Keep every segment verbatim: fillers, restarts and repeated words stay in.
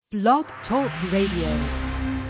Blog Talk Radio.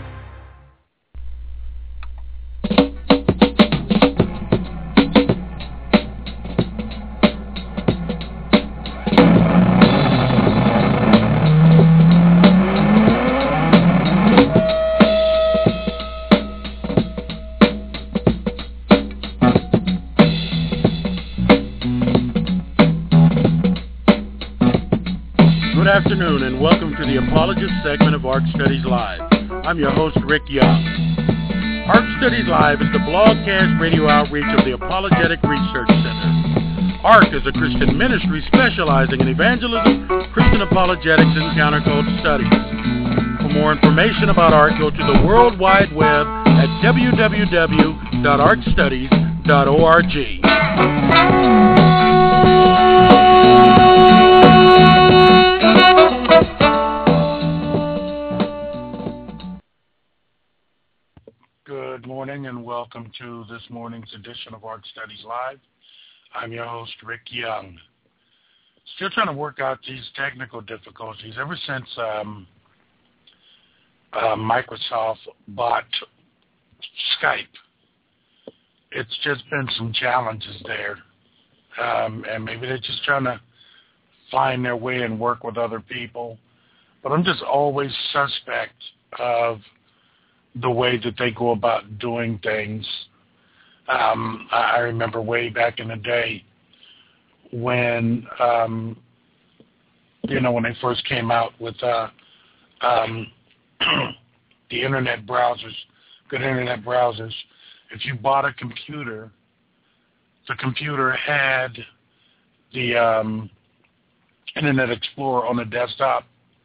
Good afternoon and welcome to the Apologist segment of Ark Studies Live. I'm your host, Rick Young. Ark Studies Live is the blogcast radio outreach of the Apologetic Research Center. Ark is a Christian ministry specializing in evangelism, Christian apologetics, and counterculture studies. For more information about Ark, go to the World Wide Web at w w w dot ark studies dot org. Good morning and welcome to this morning's edition of Ark Studies Live. I'm your host, Rick Young. Still trying to work out these technical difficulties ever since um, uh, Microsoft bought Skype. It's just been some challenges there, um, and maybe they're just trying to find their way and work with other people. But I'm just always suspect of the way that they go about doing things. Um, I remember way back in the day when, um, you know, when they first came out with uh, um, the internet browsers, good internet browsers. If you bought a computer, the computer had the um, Internet Explorer on the desktop,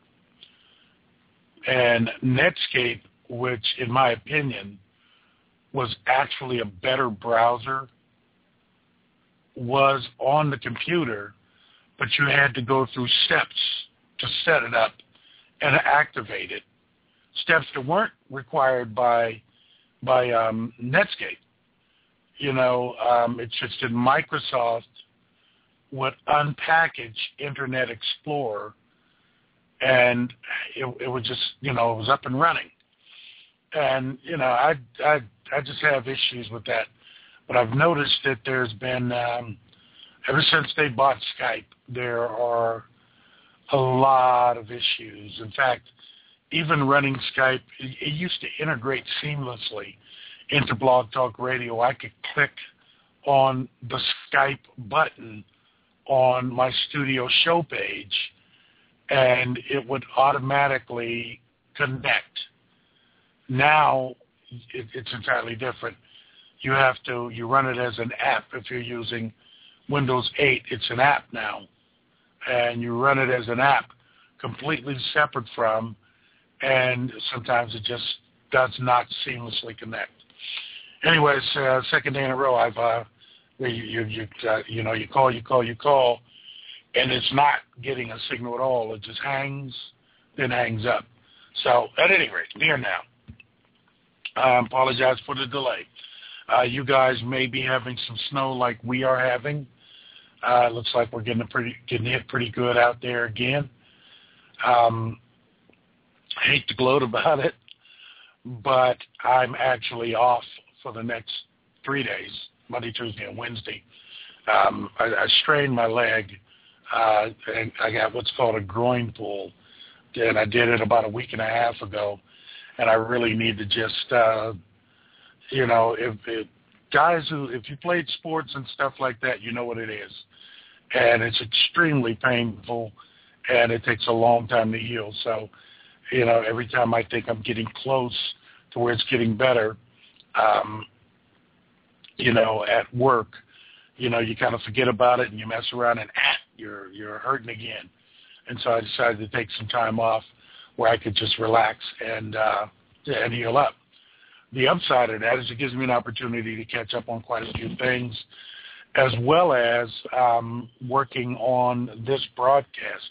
and Netscape, which, in my opinion, was actually a better browser, was on the computer, but you had to go through steps to set it up and activate it. Steps that weren't required by by um, Netscape. You know, um, it's just that Microsoft would unpackage Internet Explorer, and it, it was just, you know, it was up and running. And, you know, I, I, I just have issues with that. But I've noticed that there's been, um, ever since they bought Skype, there are a lot of issues. In fact, even running Skype, it, it used to integrate seamlessly into Blog Talk Radio. I could click on the Skype button on my studio show page, and it would automatically connect. Now, it, it's entirely different. You have to, you run it as an app. If you're using Windows eight, it's an app now. And you run it as an app completely separate from, and sometimes it just does not seamlessly connect. Anyways, uh, second day in a row, I've, uh, you, you, you, uh, you know, you call, you call, you call, and it's not getting a signal at all. It just hangs, then hangs up. So, at any rate, I'm here now. I apologize for the delay. Uh, you guys may be having some snow like we are having. Uh, it looks like we're getting a pretty getting hit pretty good out there again. Um, I hate to gloat about it, but I'm actually off for the next three days, Monday, Tuesday, and Wednesday. Um, I, I strained my leg, uh, and I got what's called a groin pull, and I did it about a week and a half ago. And I really need to just, uh, you know, if, if guys who, if you played sports and stuff like that, you know what it is. And it's extremely painful, and it takes a long time to heal. So, you know, every time I think I'm getting close to where it's getting better, um, you know, at work, you know, you kind of forget about it and you mess around and ah, you're you're hurting again. And so I decided to take some time off where I could just relax and uh, and heal up. The upside of that is it gives me an opportunity to catch up on quite a few things, as well as um, working on this broadcast.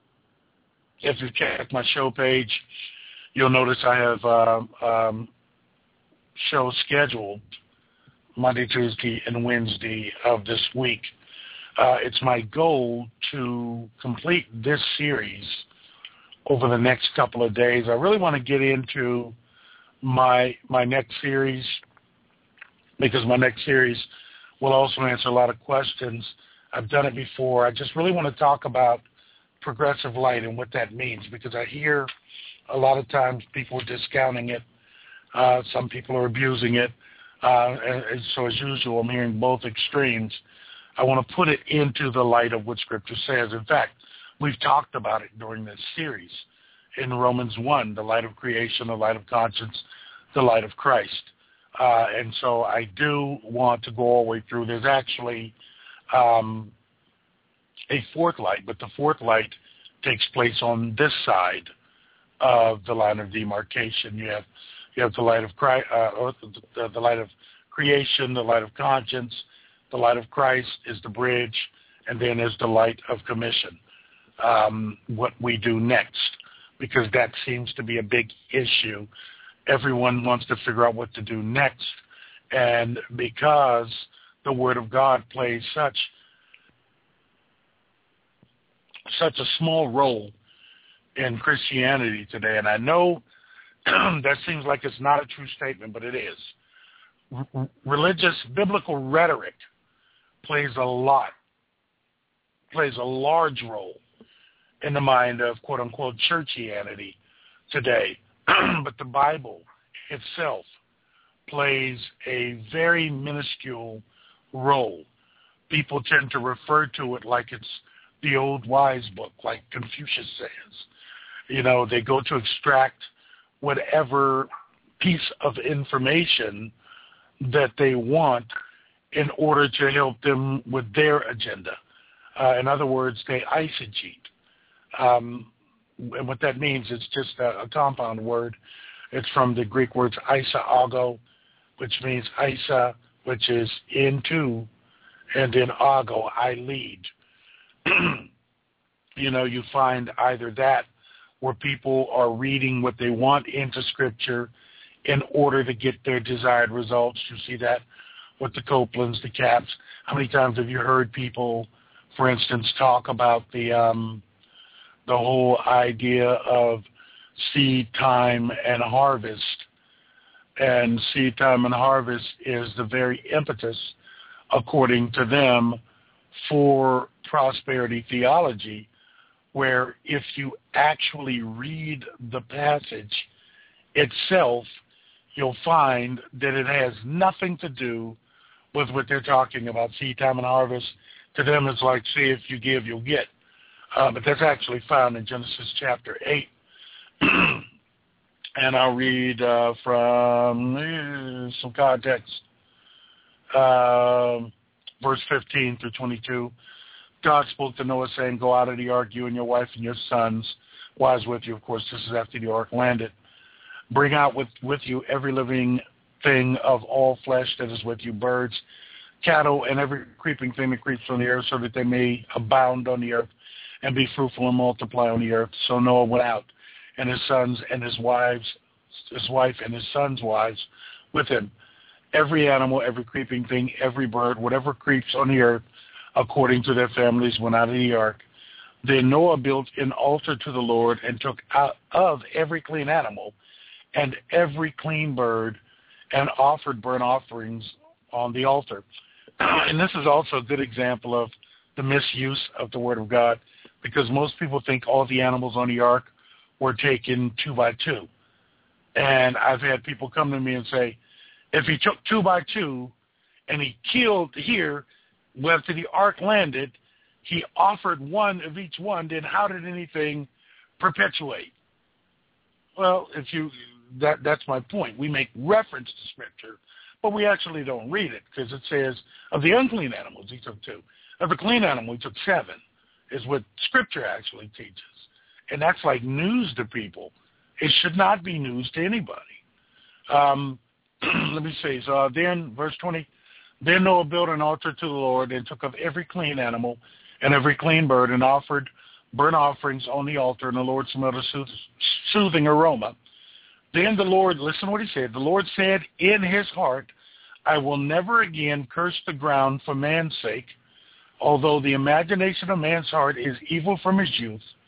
If you check my show page, you'll notice I have uh, um, shows scheduled Monday, Tuesday, and Wednesday of this week. Uh, it's my goal to complete this series over the next couple of days. I really want to get into my my next series, because my next series will also answer a lot of questions. I've done it before. I just really want to talk about progressive light and what that means, because I hear a lot of times people discounting it. Uh, some people are abusing it. Uh, and, and so as usual, I'm hearing both extremes. I want to put it into the light of what Scripture says. In fact, we've talked about it during this series in Romans one, the light of creation, the light of conscience, the light of Christ. Uh, and so I do want to go all the way through. There's actually um, a fourth light, but the fourth light takes place on this side of the line of demarcation. You have you have the light of Christ, uh, or the, the light of creation, the light of conscience. The light of Christ is the bridge, and then there's the light of commission. Um, what we do next, because that seems to be a big issue. Everyone wants to figure out what to do next, and because the Word of God plays such such a small role in Christianity today, and I know that seems like it's not a true statement, but it is. R- religious, biblical rhetoric plays a lot, plays a large role in the mind of quote-unquote churchianity today. But the Bible itself plays a very minuscule role. People tend to refer to it like it's the old wise book, like Confucius says. You know, they go to extract whatever piece of information that they want in order to help them with their agenda. Uh, in other words, they eisegete. Um, and what that means is just a, a compound word. It's from the Greek words eisago, which means eisa, which is into, and then ago, I lead. You know, you find either that, where people are reading what they want into Scripture in order to get their desired results. You see that with the Copelands, the Capps. How many times have you heard people, for instance, talk about the um, the whole idea of seed time and harvest? And seed time and harvest is the very impetus, according to them, for prosperity theology, where if you actually read the passage itself, you'll find that it has nothing to do with what they're talking about, seed time and harvest. To them, it's like, see, if you give, you'll get. Uh, but that's actually found in Genesis chapter eight. And I'll read uh, from uh, some context, uh, verse fifteen through twenty-two. God spoke to Noah, saying, go out of the ark, you and your wife and your sons, wives with you. Of course, this is after the ark landed. Bring out with, with you every living thing of all flesh that is with you, birds, cattle, and every creeping thing that creeps on the earth, so that they may abound on the earth and be fruitful and multiply on the earth. So Noah went out, and his sons and his wives, his wife and his sons' wives with him. Every animal, every creeping thing, every bird, whatever creeps on the earth, according to their families, went out of the ark. Then Noah built an altar to the Lord and took out of every clean animal and every clean bird and offered burnt offerings on the altar. And this is also a good example of the misuse of the Word of God, because most people think all the animals on the ark were taken two by two. And I've had people come to me and say, if he took two by two and he killed here, after the ark landed, he offered one of each one, then how did anything perpetuate? Well, if you that that's my point. We make reference to Scripture, but we actually don't read it, because it says of the unclean animals he took two. Of the clean animal he took seven, is what Scripture actually teaches. And that's like news to people. It should not be news to anybody. Um, let me see. So uh, then, verse twenty, then Noah built an altar to the Lord and took of every clean animal and every clean bird and offered burnt offerings on the altar, and the Lord smelled a sooth- soothing aroma. Then the Lord, listen to what he said, the Lord said in his heart, I will never again curse the ground for man's sake, although the imagination of man's heart is evil from his youth.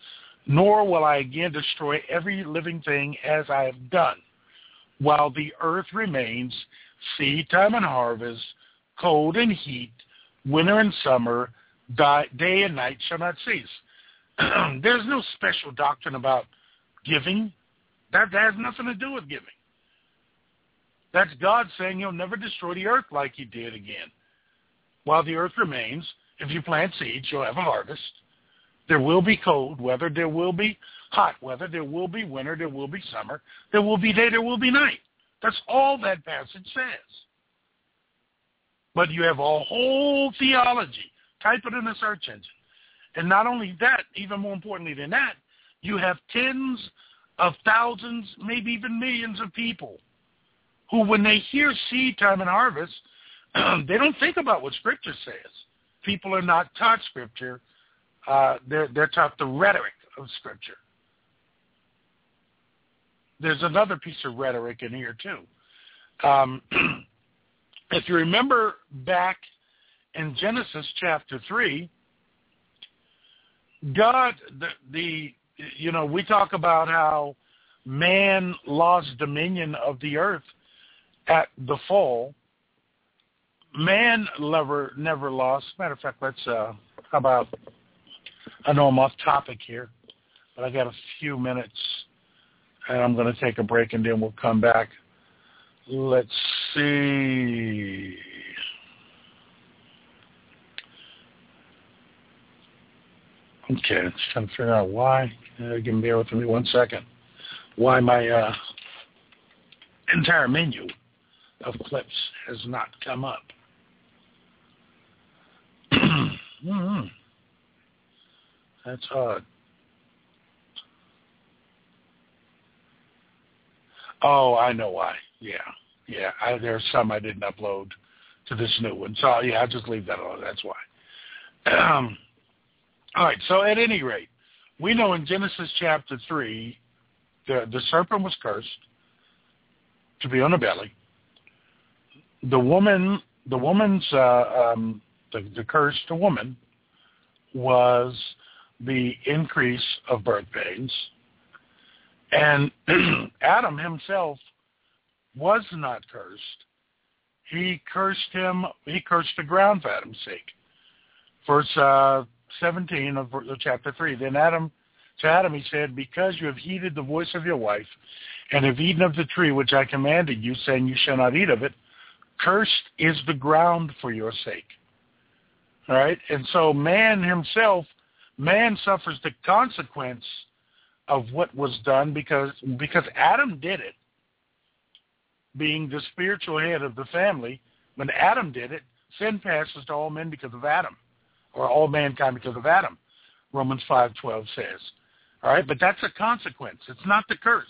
nor will I again destroy every living thing as I have done, while the earth remains, seed time and harvest, cold and heat, winter and summer, day and night shall not cease. There's no special doctrine about giving. That, that has nothing to do with giving. That's God saying he'll never destroy the earth like he did again. While the earth remains, if you plant seeds, you'll have a harvest. There will be cold weather. There will be hot weather. There will be winter. There will be summer. There will be day. There will be night. That's all that passage says. But you have a whole theology. Type it in the search engine. And not only that, even more importantly than that, you have tens of thousands, maybe even millions of people who, when they hear seed time and harvest, they don't think about what Scripture says. People are not taught Scripture. Uh, they're, they're taught the rhetoric of Scripture. There's another piece of rhetoric in here, too. Um, if you remember back in Genesis chapter three, God, the, the, you know, we talk about how man lost dominion of the earth at the fall. Man never, never lost. Matter of fact, let's, uh, how about, I know I'm off topic here, but I got a few minutes, and I'm going to take a break, and then we'll come back. Let's see. Okay, let's try to figure out why. Uh, you can bear with me one second. Why my uh, entire menu of clips has not come up. mm-hmm. That's odd. Oh, I know why. Yeah, yeah. I, there's some I didn't upload to this new one. So, yeah, I'll just leave that alone. That's why. Um, all right, so at any rate, we know in Genesis chapter three, the, the serpent was cursed to be on the belly. The woman, the woman's, uh, um, the, the curse to woman was the increase of birth pains. And Adam himself was not cursed. He cursed him, he cursed the ground for Adam's sake. Verse uh, seventeen of chapter three. Then Adam, to Adam he said, because you have heeded the voice of your wife, and have eaten of the tree which I commanded you, saying you shall not eat of it, cursed is the ground for your sake. All right? And so man himself, man suffers the consequence of what was done because because Adam did it. Being the spiritual head of the family, when Adam did it, sin passes to all men because of Adam, or all mankind because of Adam, Romans five twelve says. All right, but that's a consequence. It's not the curse.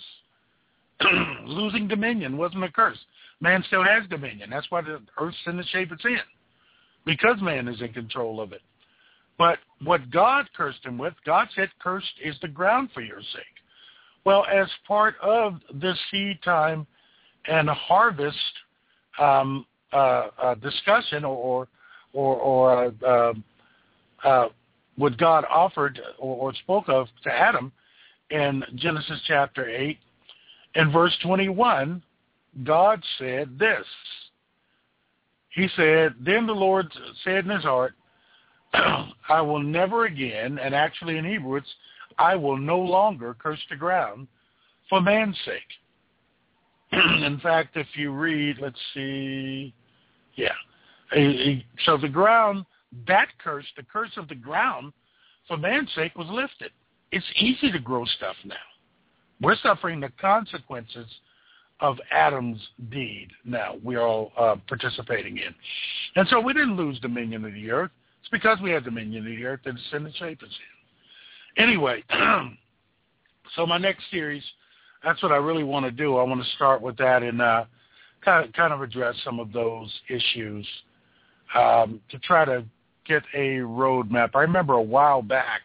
Losing dominion wasn't a curse. Man still has dominion. That's why the earth's in the shape it's in, because man is in control of it. But what God cursed him with, God said, cursed is the ground for your sake. Well, as part of the seed time and harvest um, uh, uh, discussion, or or, or uh, uh, uh, what God offered or, or spoke of to Adam in Genesis chapter eight, in verse twenty-one, God said this. He said, then the Lord said in his heart, I will never again, and actually in Hebrew it's, I will no longer curse the ground for man's sake. In fact, if you read, let's see, yeah. So the ground, that curse, the curse of the ground for man's sake was lifted. It's easy to grow stuff now. We're suffering the consequences of Adam's deed now we're all uh, participating in. And so we didn't lose dominion of the earth. It's because we had dominion of the earth that it's in the shape it's in. Anyway, so my next series, that's what I really want to do. I want to start with that and uh, kind of, kind of address some of those issues um, to try to get a roadmap. I remember a while back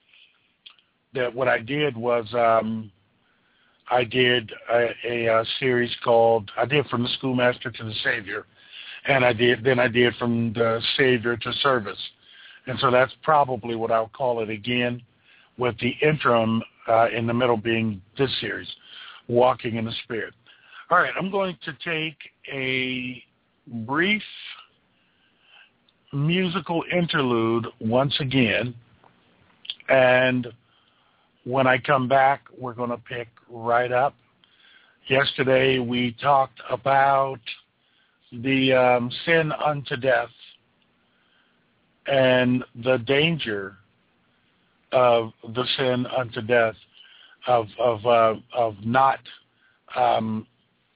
that what I did was um, I did a, a, a series called, I did From the Schoolmaster to the Savior, and I did then I did From the Savior to Service. And so that's probably what I'll call it again, with the interim uh, in the middle being this series, Walking in the Spirit. All right, I'm going to take a brief musical interlude once again, and when I come back, we're going to pick right up. Yesterday, we talked about the um, sin unto death and the danger of the sin unto death, of of uh, of not um,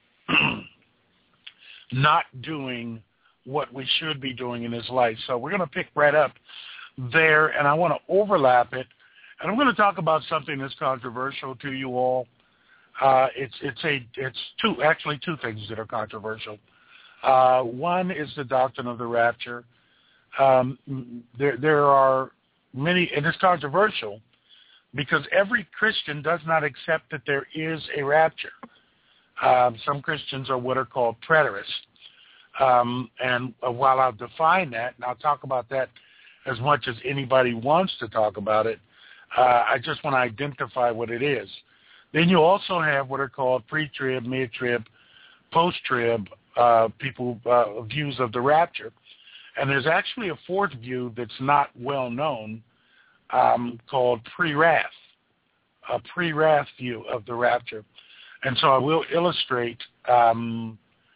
not doing what we should be doing in this life. So we're going to pick right up there, and I want to overlap it, and I'm going to talk about something that's controversial to you all. Uh, it's it's a it's two actually two things that are controversial. Uh, one is the doctrine of the rapture. Um, there there are many, and it's controversial because every Christian does not accept that there is a rapture. Um, some Christians are what are called preterists. Um, and uh, while I'll define that, and I'll talk about that as much as anybody wants to talk about it, uh, I just want to identify what it is. Then you also have what are called pre-trib, mid-trib, post-trib uh, people uh, views of the rapture. And there's actually a fourth view that's not well known um, called pre-wrath, a pre-wrath view of the rapture. And so I will illustrate um,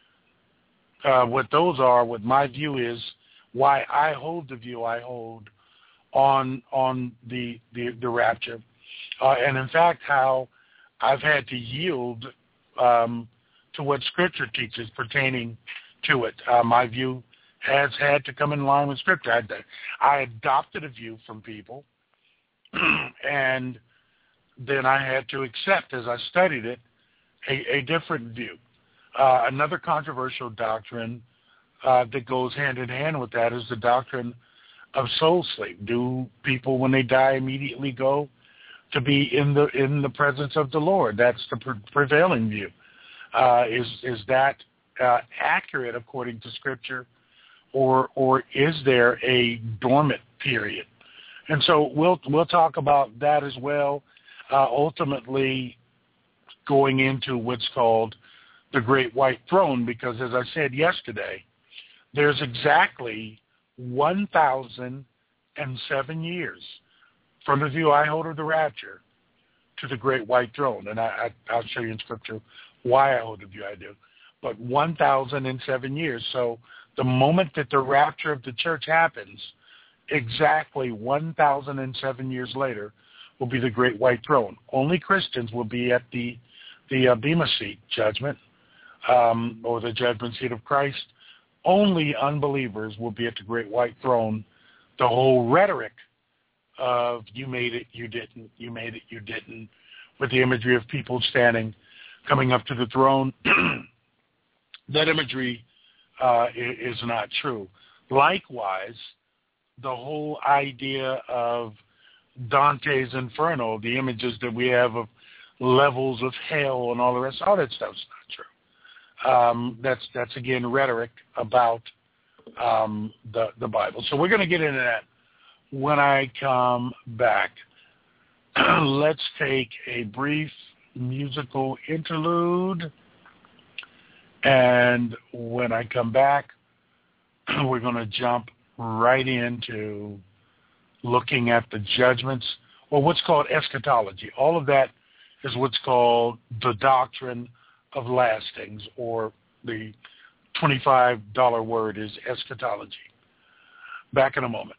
uh, what those are, what my view is, why I hold the view I hold on on the the, the rapture, uh, and in fact how I've had to yield um, to what Scripture teaches pertaining to it. Uh, my view has had to come in line with Scripture. I, I adopted a view from people, and then I had to accept, as I studied it, a, a different view. Uh, another controversial doctrine uh, that goes hand in hand with that is the doctrine of soul sleep. Do people, when they die, immediately go to be in the in the presence of the Lord? That's the pre- prevailing view. Uh, is is that uh, accurate according to Scripture, or or is there a dormant period? And so we'll we'll talk about that as well. Uh, ultimately, going into what's called the Great White Throne, because as I said yesterday, there's exactly one thousand seven years from the view I hold of the rapture to the Great White Throne. And I, I, I'll show you in Scripture why I hold the view I do. But one thousand seven years. So the moment that the rapture of the church happens, exactly one thousand seven years later will be the Great White Throne. Only Christians will be at the, the uh, Bema Seat judgment, um, or the judgment seat of Christ. Only unbelievers will be at the Great White Throne. The whole rhetoric of you made it, you didn't, you made it, you didn't, with the imagery of people standing, coming up to the throne, that imagery uh, is not true. Likewise, the whole idea of Dante's Inferno, the images that we have of levels of hell and all the rest, all that stuff's not true. Um, that's, that's again, rhetoric about um, the, the Bible. So we're going to get into that when I come back. Let's take a brief musical interlude, and when I come back, we're going to jump right into looking at the judgments, or what's called eschatology. All of that is what's called the doctrine of lastings, or the twenty-five dollar word is eschatology. Back in a moment.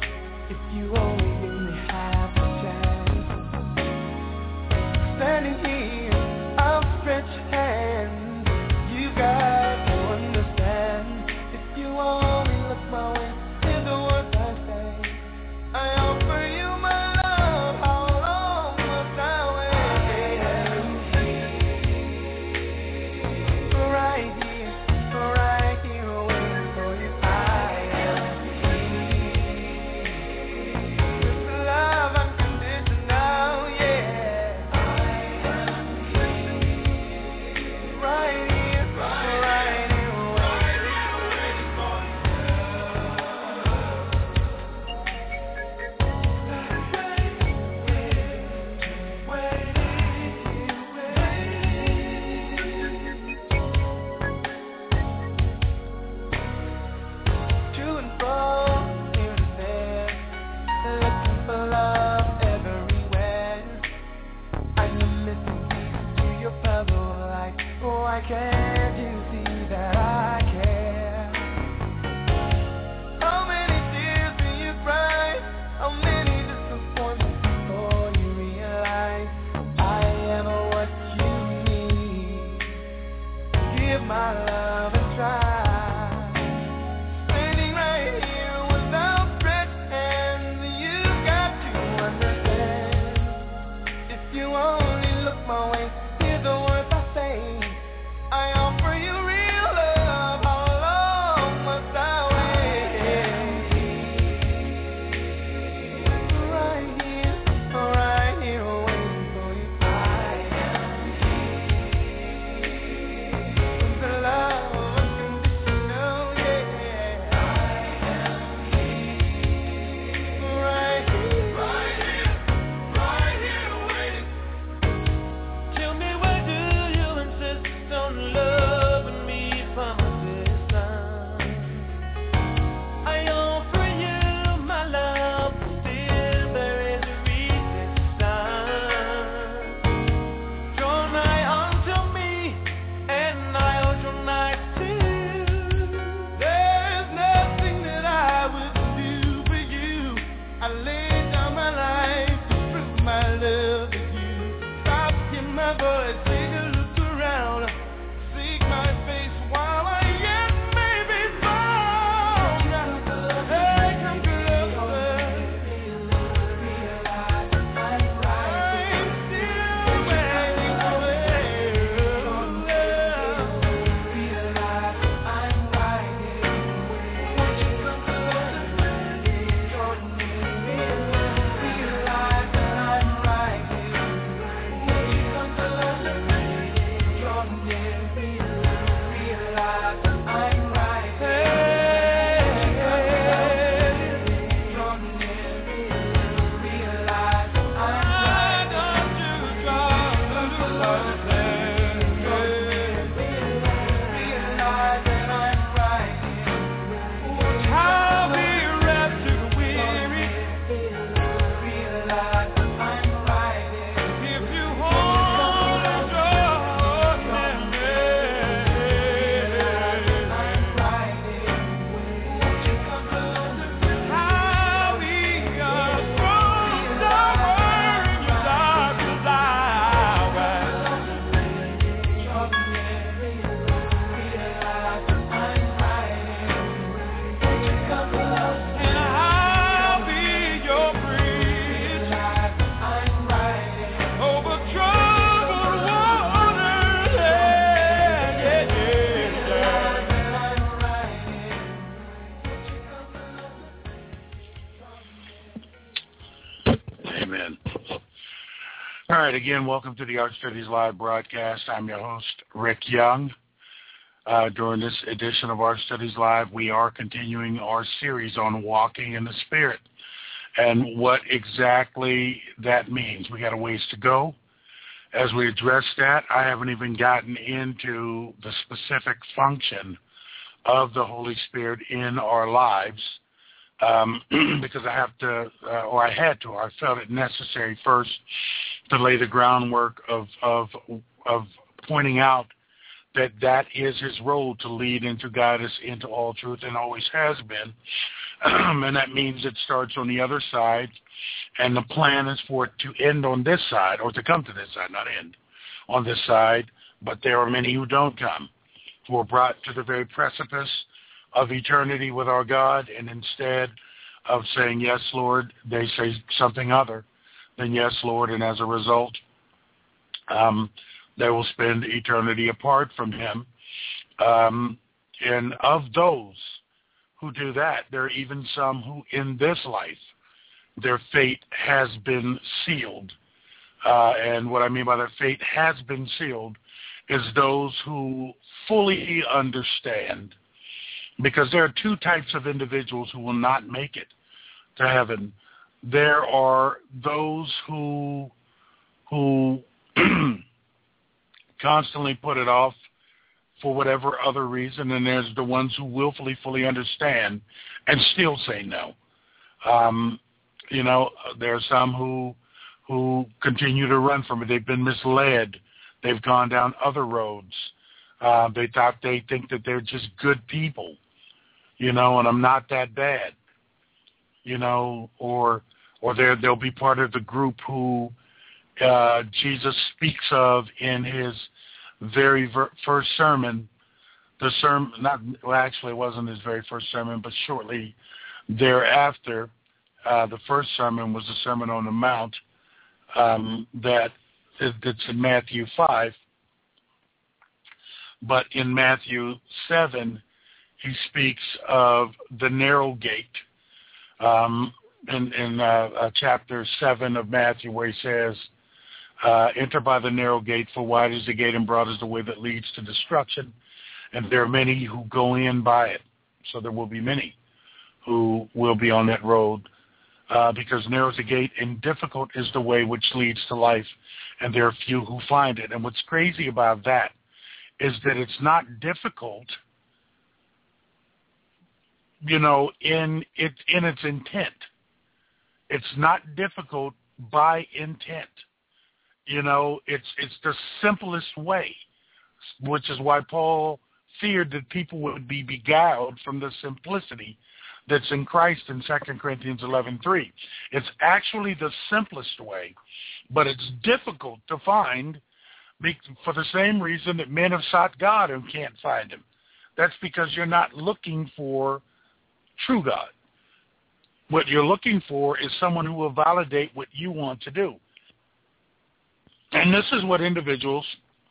Standing here give my love a try. Standing right here with outstretched hands, you got to understand. If you only look my way, hear the words I say. I offer you real love. How long must I wait? Right here, right here, waiting for you. I am here. The love unconditional, yeah. I am here. Right here, right here, right here, waiting. Tell me, why do you insist on loving me from a distance? I offer you my love, still there is resistance. Draw nigh unto me, and I'll draw nigh too. There's nothing that I wouldn't do for you. I lay down my life to prove my love to you. Stop, hear my voice, take a look around. Seek my face while I yet may be found. Hey, come closer. I'm still waiting for I'll be wrapped to the weary. If you hold on to me, I'll be a strong tower in your dark and I'll be your bridge over troubled waters. Yeah, yeah, yeah. Amen. All right, again, welcome to the Art Studies Live broadcast. I'm your host, Rick Young. Uh, during this edition of Art Studies Live, we are continuing our series on walking in the Spirit and what exactly that means. We got a ways to go. As we address that, I haven't even gotten into the specific function of the Holy Spirit in our lives um, because I have to, uh, or I had to, or I felt it necessary first to lay the groundwork of of of pointing out that that is his role, to lead and to guide us into all truth, and always has been. And that means it starts on the other side, and the plan is for it to end on this side, or to come to this side, not end on this side. But there are many who don't come, who are brought to the very precipice of eternity with our God, and instead of saying, yes, Lord, they say something other than yes, Lord, and as a result, um, they will spend eternity apart from him. Um, and of those who do that, there are even some who in this life, their fate has been sealed. Uh, and what I mean by their fate has been sealed is those who fully understand, because there are two types of individuals who will not make it to heaven. There are those who who constantly put it off for whatever other reason, and there's the ones who willfully fully understand and still say no. Um, you know, there are some who who continue to run from it. They've been misled. They've gone down other roads. Uh, they thought they think that they're just good people, you know, and I'm not that bad, you know, or or they're, they'll be part of the group who uh, Jesus speaks of in his very ver- first sermon the sermon, not, well, actually it wasn't his very first sermon, but shortly thereafter, uh, the first sermon was the Sermon on the Mount, um, that that's in Matthew five. But in Matthew seven, he speaks of the narrow gate. Um, in in uh, uh, chapter seven of Matthew, where he says, uh, enter by the narrow gate, for wide is the gate and broad is the way that leads to destruction, and there are many who go in by it. So there will be many who will be on that road, uh, because narrow is the gate and difficult is the way which leads to life, and there are few who find it. And what's crazy about that is that it's not difficult, you know, in it in its intent. It's not difficult by intent. You know, it's it's the simplest way, which is why Paul feared that people would be beguiled from the simplicity that's in Christ in Second Corinthians eleven three. It's actually the simplest way, but it's difficult to find for the same reason that men have sought God and can't find him. That's because you're not looking for true God. What you're looking for is someone who will validate what you want to do. And this is what individuals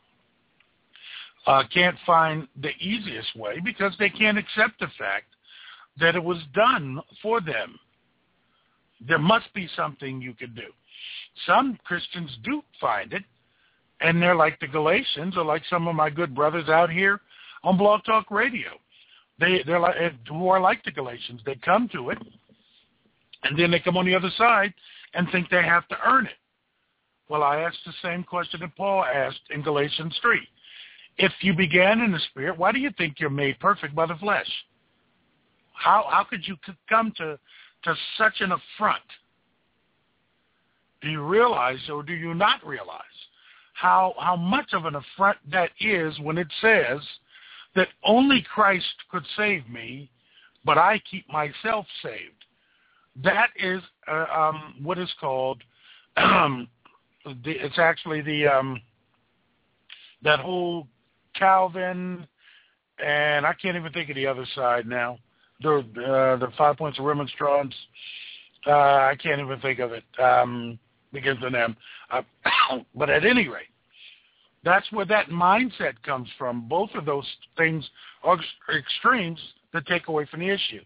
uh, can't find the easiest way, because they can't accept the fact that it was done for them. There must be something you could do. Some Christians do find it, and they're like the Galatians, or like some of my good brothers out here on Blog Talk Radio. They, they're like, who are like the Galatians. They come to it, and then they come on the other side and think they have to earn it. Well, I asked the same question that Paul asked in Galatians three. If you began in the Spirit, why do you think you're made perfect by the flesh? How how could you come to, to such an affront? Do you realize, or do you not realize, how how much of an affront that is when it says that only Christ could save me, but I keep myself saved? That is uh, um, what is called, um, the, it's actually the um, that whole Calvin, and I can't even think of the other side now. The uh, the five points of remonstrance. Uh, I can't even think of it. Um, begins with them. Uh, but at any rate, that's where that mindset comes from. Both of those things are extremes that take away from the issue,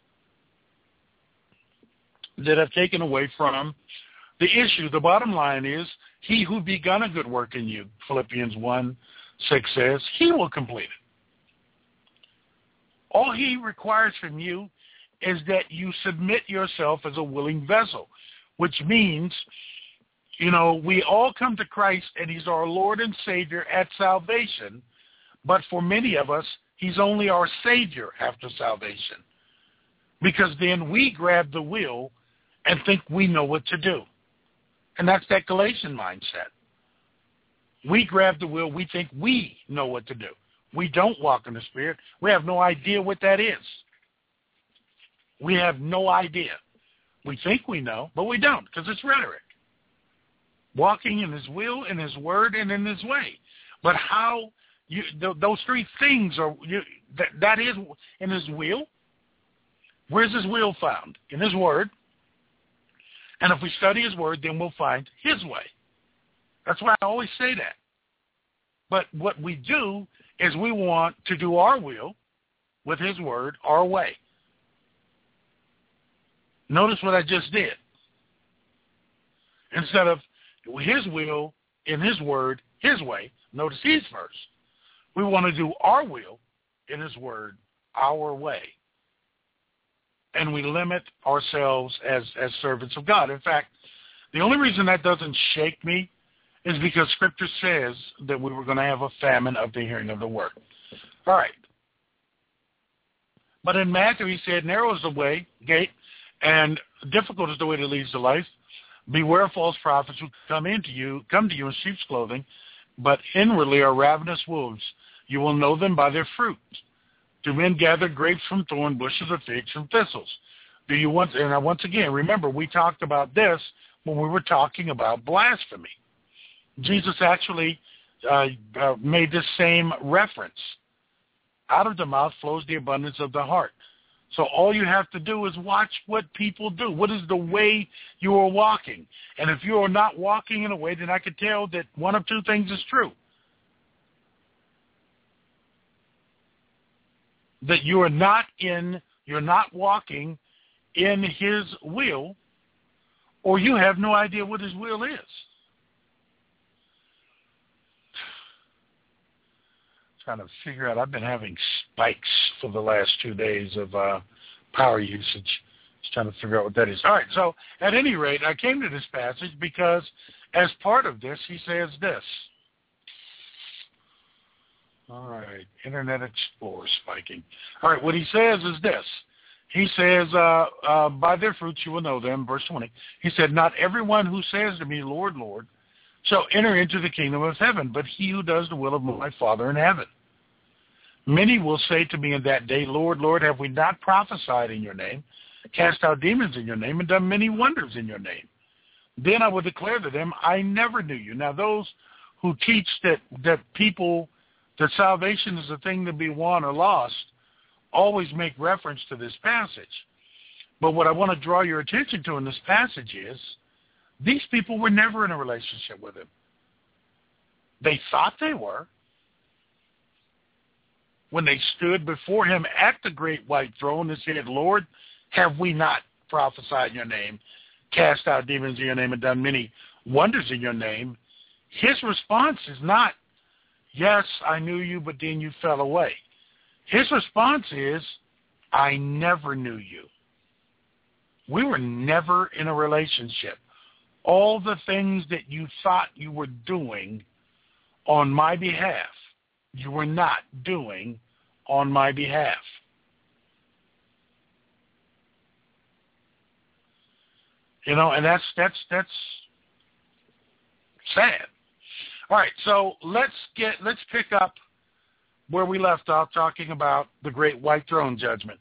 that have taken away from the issue. The bottom line is, he who begun a good work in you, Philippians one six says, he will complete it. All he requires from you is that you submit yourself as a willing vessel, which means, you know, we all come to Christ and he's our Lord and Savior at salvation, but for many of us, he's only our Savior after salvation, because then we grab the wheel and think we know what to do. And that's that Galatian mindset. We grab the wheel, we think we know what to do. We don't walk in the Spirit. We have no idea what that is. We have no idea. We think we know, but we don't, because it's rhetoric. Walking in his will, in his word, and in his way. But how, you, th- those three things are, you, that, that is in his will. Where's his will found? In his word. And if we study his word, then we'll find his way. That's why I always say that. But what we do is we want to do our will with his word, our way. Notice what I just did. Instead of his will in his word, his way, notice he's first. We want to do our will in his word, our way. And we limit ourselves as, as servants of God. In fact, the only reason that doesn't shake me is because Scripture says that we were going to have a famine of the hearing of the word. All right. But in Matthew, he said, narrow is the way, gate, and difficult is the way that leads to life. Beware of false prophets who come into you, come to you in sheep's clothing, but inwardly are ravenous wolves. You will know them by their fruit. Do men gather grapes from thorn bushes or figs from thistles? Do you want, and once again, remember, we talked about this when we were talking about blasphemy. Jesus actually uh, uh, made this same reference Out of the mouth flows the abundance of the heart. So all you have to do is watch what people do. What is the way you are walking? And if you are not walking in a way, then I could tell that one of two things is true. That you are not in, you're not walking in his will, or you have no idea what his will is. Trying to figure out, I've been having spikes for the last two days of uh, power usage. Just trying to figure out what that is. All right, so at any rate, I came to this passage because as part of this, he says this. All right, Internet Explorer spiking. All right, what he says is this. He says, uh, uh, by their fruits you will know them, verse twenty. He said, not everyone who says to me, Lord, Lord, shall enter into the kingdom of heaven, but he who does the will of my Father in heaven. Many will say to me in that day, Lord, Lord, have we not prophesied in your name, cast out demons in your name, and done many wonders in your name? Then I will declare to them, I never knew you. Now those who teach that, that people, that salvation is a thing to be won or lost, always make reference to this passage. But what I want to draw your attention to in this passage is, these people were never in a relationship with him. They thought they were. When they stood before him at the great white throne and said, Lord, have we not prophesied in your name, cast out demons in your name, and done many wonders in your name? His response is not, yes, I knew you, but then you fell away. His response is, I never knew you. We were never in a relationship. All the things that you thought you were doing on my behalf, you were not doing on my behalf. You know, and that's that's that's sad. All right, so let's get let's pick up where we left off, talking about the great white throne judgment.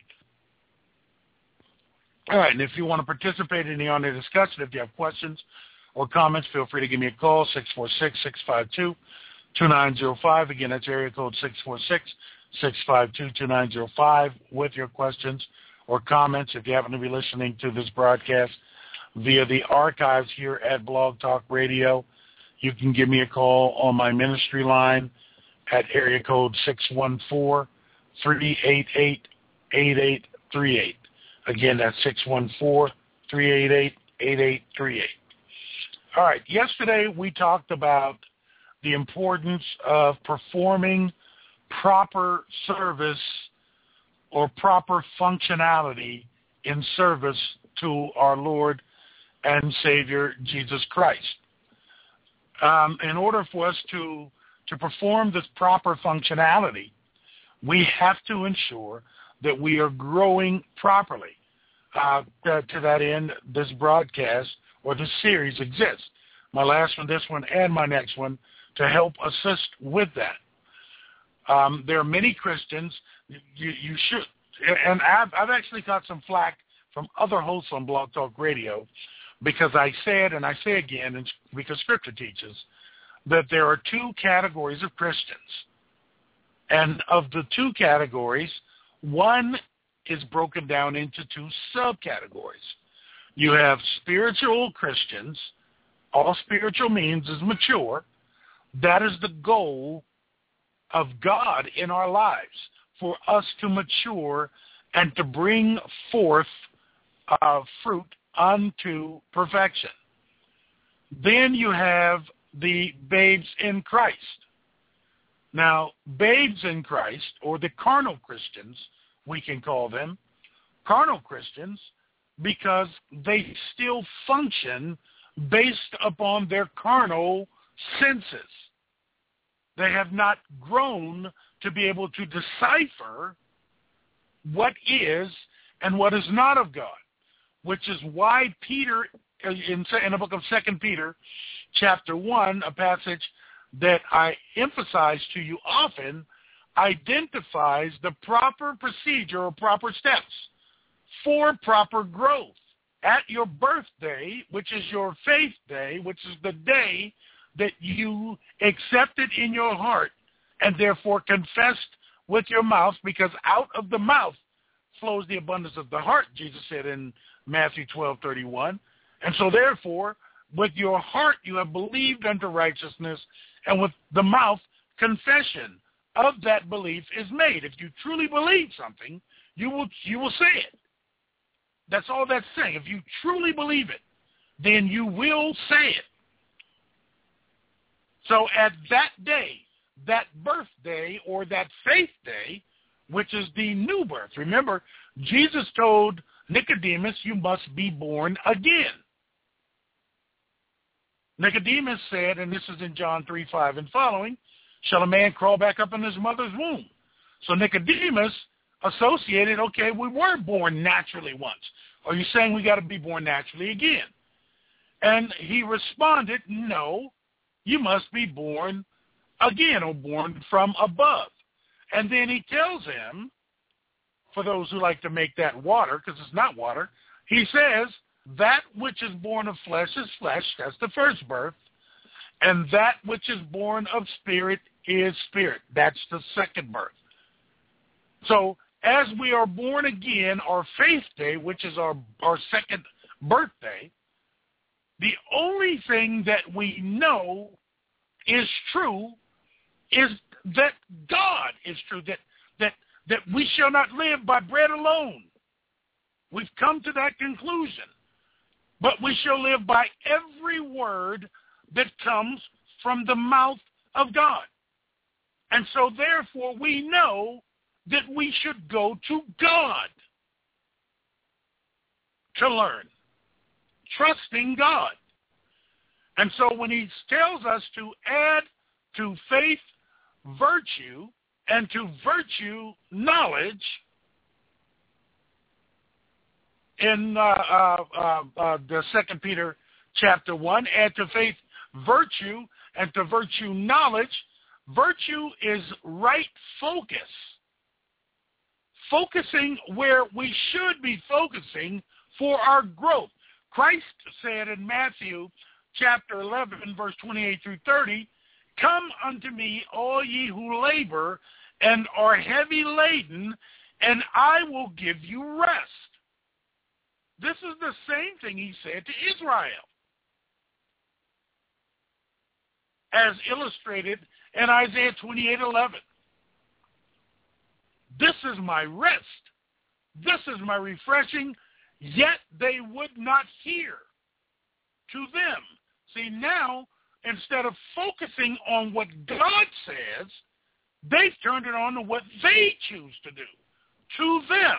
All right, and if you want to participate in the on-air discussion, if you have questions or comments, feel free to give me a call, six four six, six five two, two nine zero five. Again, that's area code six four six, six five two, two nine zero five with your questions or comments. If you happen to be listening to this broadcast via the archives here at Blog Talk Radio, you can give me a call on my ministry line at area code six one four, three eight eight, eight eight three eight. Again, that's six one four, three eight eight, eight eight three eight. All right, yesterday we talked about the importance of performing proper service or proper functionality in service to our Lord and Savior, Jesus Christ. Um, in order for us to, to perform this proper functionality, we have to ensure that we are growing properly. Uh, to, to that end, this broadcast or this series exists. My last one, this one, and my next one, to help assist with that. Um, there are many Christians, you, you should, and I've, I've actually got some flack from other hosts on Blog Talk Radio because I said, and I say again, and because Scripture teaches, that there are two categories of Christians. And of the two categories, one is broken down into two subcategories. You have spiritual Christians. All spiritual means is mature. That is the goal of God in our lives, for us to mature and to bring forth uh, fruit unto perfection. Then you have the babes in Christ. Now, babes in Christ, or the carnal Christians, we can call them, carnal Christians, because they still function based upon their carnal senses. They have not grown to be able to decipher what is and what is not of God, which is why Peter, in, in the book of Second Peter, chapter one, a passage that I emphasize to you often, identifies the proper procedure or proper steps for proper growth. At your birthday, which is your faith day, which is the day that you accepted in your heart and therefore confessed with your mouth, because out of the mouth flows the abundance of the heart, Jesus said in Matthew twelve thirty-one. And so therefore, with your heart you have believed unto righteousness, and with the mouth confession of that belief is made. If you truly believe something, you will you will say it. That's all that's saying. If you truly believe it, then you will say it. So at that day, that birthday or that faith day, which is the new birth. Remember, Jesus told Nicodemus, you must be born again. Nicodemus said, and this is in John three five and following, shall a man crawl back up in his mother's womb? So Nicodemus associated, okay, we were born naturally once. Are you saying we got to be born naturally again? And he responded, no, you must be born again, or born from above. And then he tells him, for those who like to make that water, because it's not water, he says, that which is born of flesh is flesh, that's the first birth, and that which is born of spirit is spirit, that's the second birth. So as we are born again, our faith day, which is our, our second birthday, the only thing that we know is true is that God is true, that that that we shall not live by bread alone. We've come to that conclusion. But we shall live by every word that comes from the mouth of God. And so therefore we know that we should go to God to learn, trusting God. And so when he tells us to add to faith virtue, and to virtue knowledge, in uh, uh, uh, uh, the Second Peter chapter one, add to faith virtue, and to virtue knowledge. Virtue is right focus, focusing where we should be focusing for our growth. Christ said in Matthew chapter eleven, verse twenty-eight through thirty, come unto me, all ye who labor and are heavy laden, and I will give you rest. This is the same thing he said to Israel, as illustrated in Isaiah twenty-eight eleven. This is my rest. This is my refreshing, yet they would not hear to them. See, now, instead of focusing on what God says, they've turned it on to what they choose to do. To them,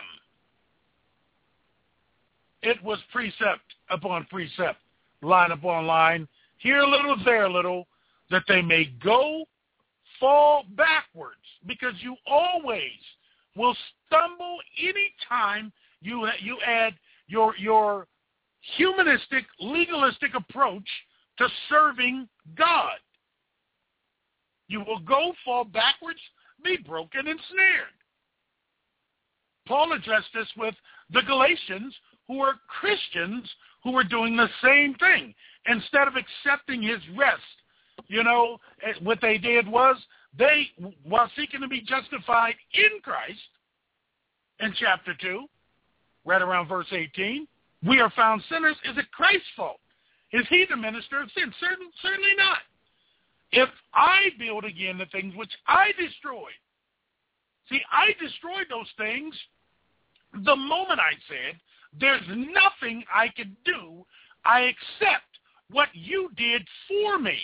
it was precept upon precept, line upon line, here a little, there a little, that they may go, fall backwards, because you always will stumble any time you you add your your humanistic, legalistic approach to serving God. You will go, fall backwards, be broken and snared. Paul addressed this with the Galatians, who were Christians who were doing the same thing. Instead of accepting his rest, you know, what they did was they, while seeking to be justified in Christ, in chapter two, right around verse eighteen, we are found sinners. Is it Christ's fault? Is he the minister of sin? Certain, certainly not. If I build again the things which I destroyed. See, I destroyed those things the moment I said, there's nothing I can do. I accept what you did for me.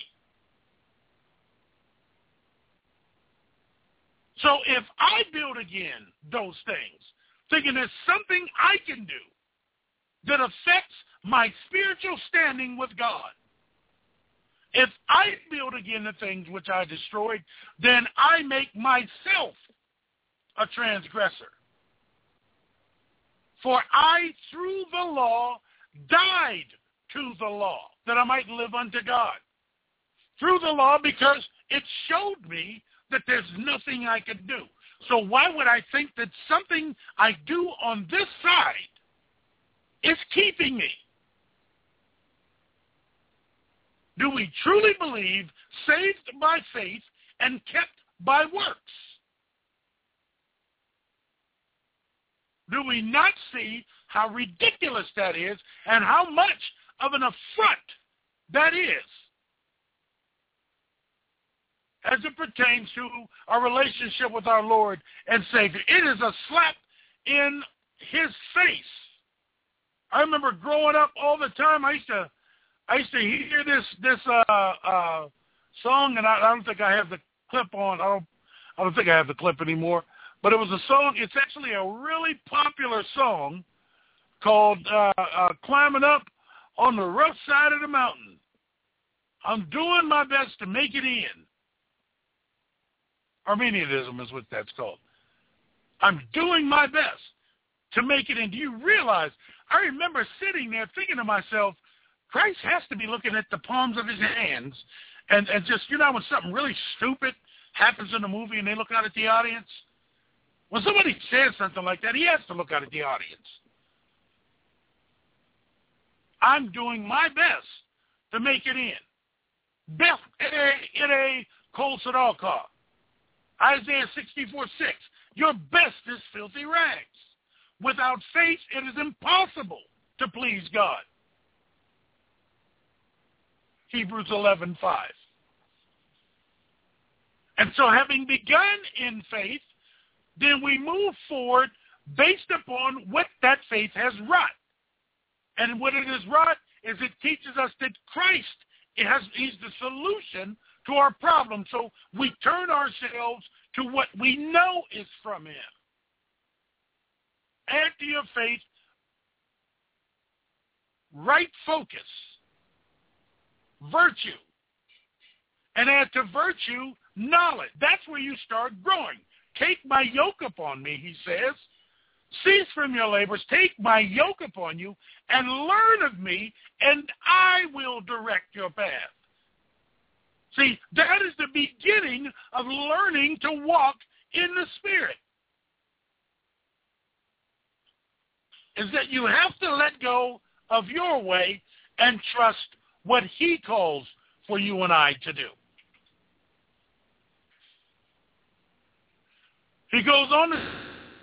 So if I build again those things, thinking there's something I can do that affects my spiritual standing with God, if I build again the things which I destroyed, then I make myself a transgressor. For I, through the law, died to the law, that I might live unto God. Through the law, because it showed me that there's nothing I can do. So why would I think that something I do on this side is keeping me? Do we truly believe saved by faith and kept by works? do we not see how ridiculous that is and how much of an affront that is as it pertains to our relationship with our Lord and Savior? It is a slap in his face. I remember growing up all the time. I used to, I used to hear this this uh, uh, song, and I, I don't think I have the clip on. I don't, I don't think I have the clip anymore. But it was a song. It's actually a really popular song called uh, uh, "Climbing Up on the Rough Side of the Mountain." I'm doing my best to make it in. Arminianism is what that's called. I'm doing my best to make it in. Do you realize, I remember sitting there thinking to myself, Christ has to be looking at the palms of his hands and, and just, you know, when something really stupid happens in a movie and they look out at the audience? When somebody says something like that, he has to look out at the audience. I'm doing my best to make it in. Beth in a kol tzedakah. Isaiah sixty-four six. Your best is filthy rags. Without faith, it is impossible to please God. Hebrews eleven five. And so having begun in faith, then we move forward based upon what that faith has wrought. And what it has wrought is it teaches us that Christ has, is the solution to our problem. So we turn ourselves to what we know is from him. Add to your faith right focus, virtue, and add to virtue knowledge. That's where you start growing. Take my yoke upon me, he says. Cease from your labors, take my yoke upon you, and learn of me, and I will direct your path. See, that is the beginning of learning to walk in the Spirit. Is that you have to let go of your way and trust what he calls for you and I to do. He goes on to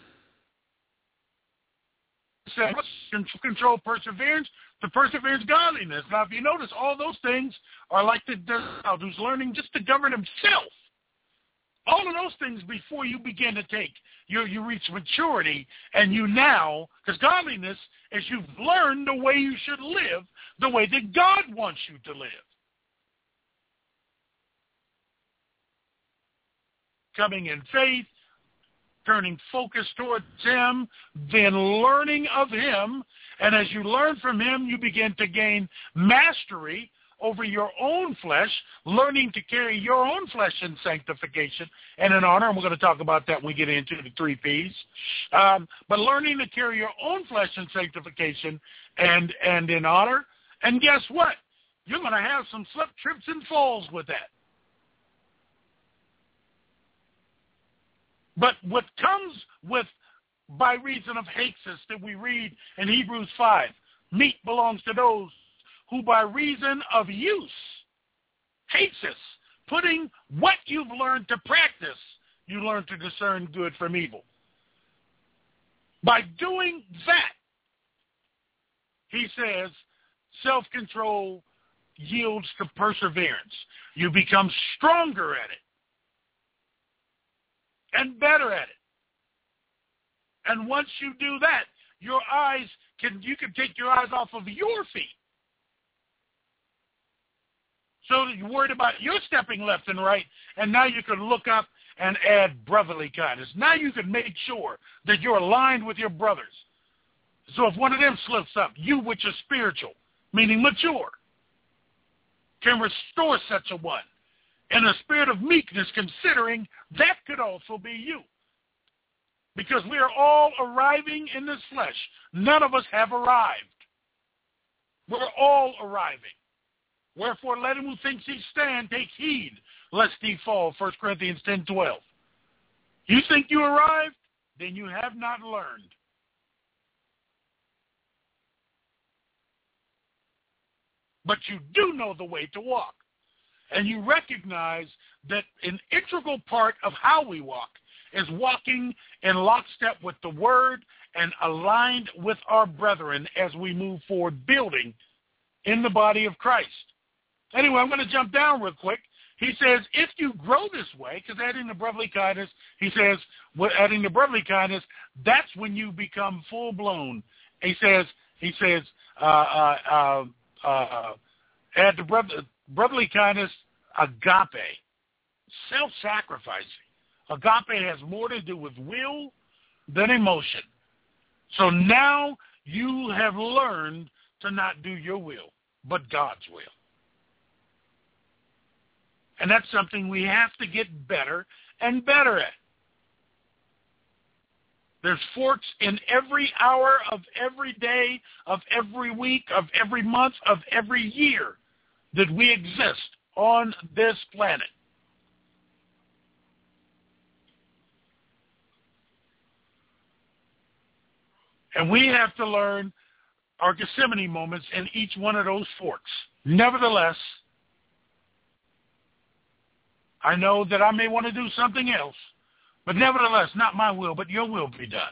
say, control perseverance, to perseverance godliness. Now, if you notice, all those things are like the child who's learning just to govern himself. All of those things before you begin to take, you, you reach maturity, and you now, because godliness is you've learned the way you should live, the way that God wants you to live. Coming in faith, turning focus towards him, then learning of him, and as you learn from him, you begin to gain mastery over your own flesh, learning to carry your own flesh in sanctification and in honor, and we're going to talk about that when we get into the three P's. Um, but learning to carry your own flesh in sanctification and, and in honor, and guess what? You're going to have some slip, trips, and falls with that. But what comes with, by reason of haxis that we read in Hebrews five, meat belongs to those who by reason of use, haxis, putting what you've learned to practice, you learn to discern good from evil. By doing that, he says, self-control yields to perseverance. You become stronger at it and better at it. And once you do that, your eyes can, you can take your eyes off of your feet. So that you're worried about your stepping left and right, and now you can look up and add brotherly kindness. Now you can make sure that you're aligned with your brothers. So if one of them slips up, you which are spiritual, meaning mature, can restore such a one in a spirit of meekness, considering that could also be you. Because we are all arriving in this flesh. None of us have arrived. We're all arriving. Wherefore, let him who thinks he stand take heed, lest he fall. First Corinthians ten twelve. You think you arrived? Then you have not learned. But you do know the way to walk. And you recognize that an integral part of how we walk is walking in lockstep with the Word and aligned with our brethren as we move forward building in the body of Christ. Anyway, I'm going to jump down real quick. He says, if you grow this way, because adding the brotherly kindness, he says, adding the brotherly kindness, that's when you become full-blown. He says, he says, uh, uh, uh, uh, add the brother, brotherly kindness, agape, self-sacrificing. Agape has more to do with will than emotion. So now you have learned to not do your will, but God's will. And that's something we have to get better and better at. There's forks in every hour of every day, of every week, of every month, of every year that we exist on this planet. And we have to learn our Gethsemane moments in each one of those forks. Nevertheless, I know that I may want to do something else, but nevertheless, not my will, but your will be done.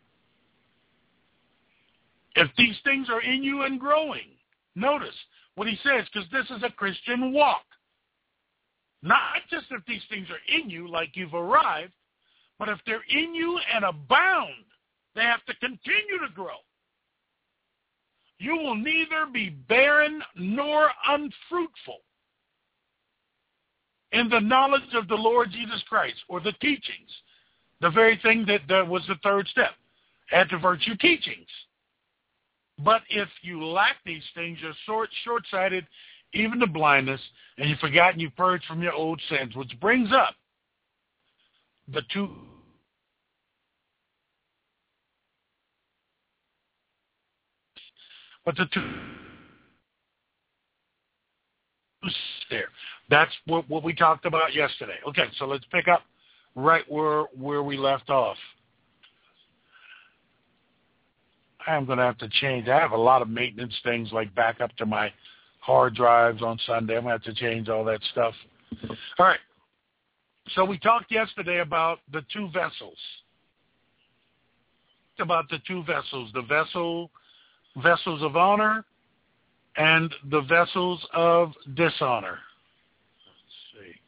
If these things are in you and growing, notice what he says, because this is a Christian walk. Not just if these things are in you like you've arrived, but if they're in you and abound, they have to continue to grow. You will neither be barren nor unfruitful in the knowledge of the Lord Jesus Christ, or the teachings, the very thing that, that was the third step, add to virtue teachings. But if you lack these things, you're short, short-sighted, even to blindness, and you've forgotten you purged from your old sins, which brings up the two But the two there. That's what, what we talked about yesterday. Okay, so let's pick up right where where we left off. I am going to have to change. I have a lot of maintenance things like back up to my hard drives on Sunday. I'm going to have to change all that stuff. All right. So we talked yesterday about the two vessels. About the two vessels, the vessel vessels of honor and the vessels of dishonor. Let's see.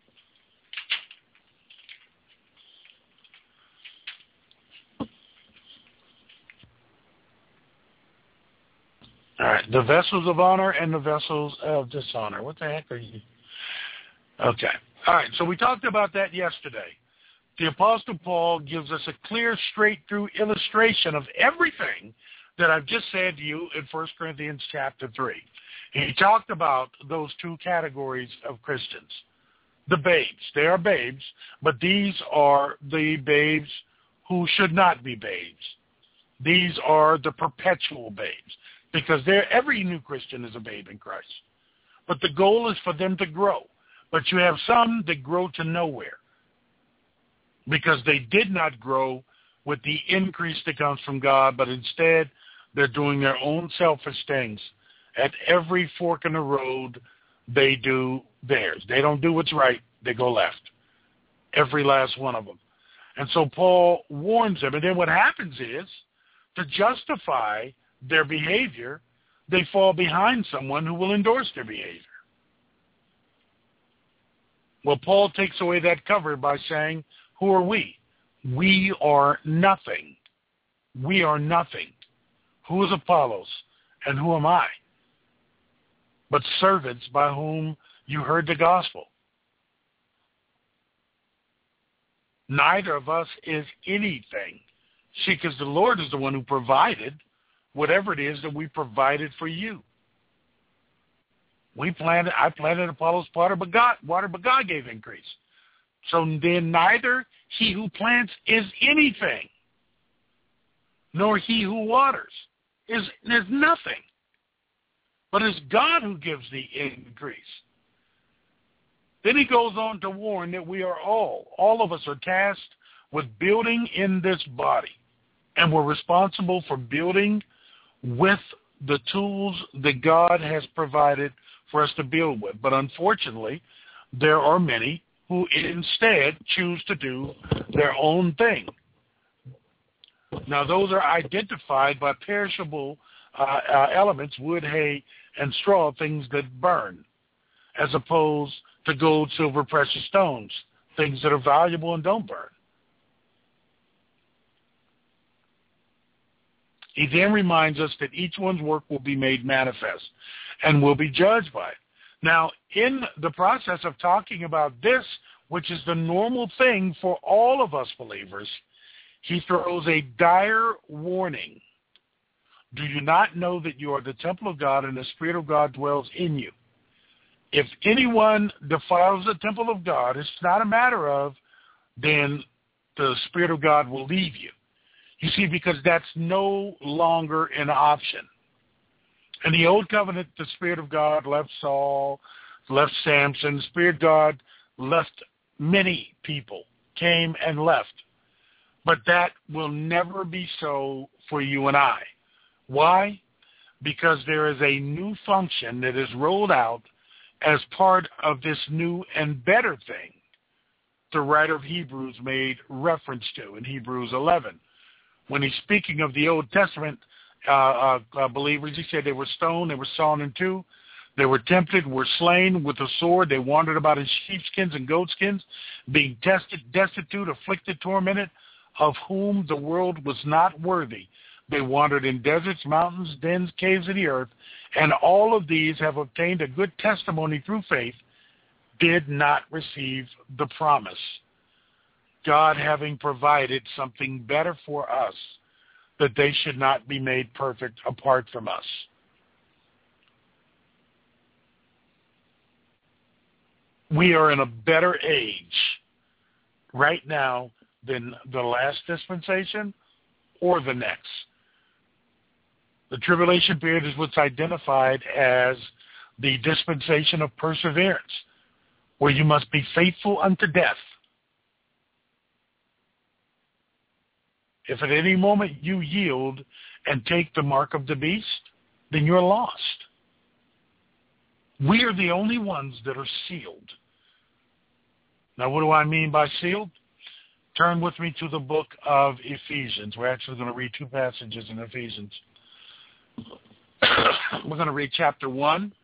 All right, the vessels of honor and the vessels of dishonor. What the heck are you? Okay. All right, so we talked about that yesterday. The Apostle Paul gives us a clear, straight-through illustration of everything that I've just said to you in First Corinthians chapter three. He talked about those two categories of Christians. The babes. They are babes, but these are the babes who should not be babes. These are the perpetual babes, because they're, every new Christian is a babe in Christ. But the goal is for them to grow. But you have some that grow to nowhere, because they did not grow with the increase that comes from God, but instead they're doing their own selfish things. At every fork in the road, they do theirs. They don't do what's right. They go left. Every last one of them. And so Paul warns them. And then what happens is, to justify their behavior, they fall behind someone who will endorse their behavior. Well, Paul takes away that cover by saying, who are we? We are nothing. We are nothing. Who is Apollos, and who am I? But servants by whom you heard the gospel. Neither of us is anything. See, because the Lord is the one who provided whatever it is that we provided for you. We planted, I planted Apollos water, but God, water, but God gave increase. So then neither he who plants is anything, nor he who waters is, is nothing. But it's God who gives the increase. Then he goes on to warn that we are all, all of us are tasked with building in this body. And we're responsible for building with the tools that God has provided for us to build with. But unfortunately, there are many who instead choose to do their own thing. Now, those are identified by perishable uh, uh, elements, wood, hay, and straw, things that burn, as opposed to gold, silver, precious stones, things that are valuable and don't burn. He then reminds us that each one's work will be made manifest and will be judged by it. Now, in the process of talking about this, which is the normal thing for all of us believers, he throws a dire warning. Do you not know that you are the temple of God and the Spirit of God dwells in you? If anyone defiles the temple of God, it's not a matter of then the Spirit of God will leave you. You see, because that's no longer an option. In the Old Covenant, the Spirit of God left Saul, left Samson. The Spirit of God left many people, came and left. But that will never be so for you and I. Why? Because there is a new function that is rolled out as part of this new and better thing the writer of Hebrews made reference to in Hebrews eleven. When he's speaking of the Old Testament uh, uh, uh, believers, he said they were stoned, they were sawn in two, they were tempted, were slain with a sword, they wandered about in sheepskins and goatskins, being tested, destitute, afflicted, tormented, of whom the world was not worthy. They wandered in deserts, mountains, dens, caves of the earth, and all of these have obtained a good testimony through faith, did not receive the promise. God having provided something better for us, that they should not be made perfect apart from us. We are in a better age right now than the last dispensation or the next. The tribulation period is what's identified as the dispensation of perseverance, where you must be faithful unto death. If at any moment you yield and take the mark of the beast, then you're lost. We are the only ones that are sealed. Now, what do I mean by sealed? Turn with me to the book of Ephesians. We're actually going to read two passages in Ephesians. We're going to read chapter one,